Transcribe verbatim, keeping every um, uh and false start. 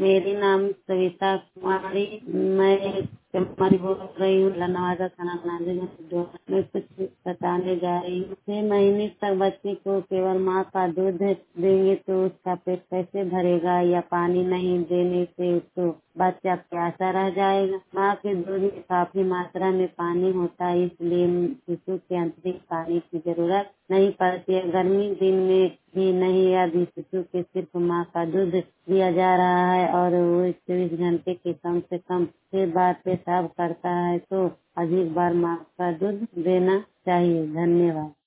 मेरी नाम सविता कुमारी, मैं कुमारी बोल रही हूँ, नवादा थाना नांदेड़ में। मैं कुछ बताने जा रही हूँ। छह महीने तक बच्चे को केवल माँ का दूध देंगे तो उसका पेट कैसे भरेगा, या पानी नहीं देने से उसको बच्चा प्यासा रह जाएगा। माँ के दूध में काफी मात्रा में पानी होता है, इसलिए शिशु के अतिरिक्त पानी की जरूरत नहीं पड़ती है। गर्मी दिन में भी नहीं, अभी शिशु के सिर्फ माँ का दूध दिया जा रहा है और वो चौबीस घंटे के कम से कम छह बार पेशाब करता है, तो अधिक बार माँ का दूध देना चाहिए। धन्यवाद।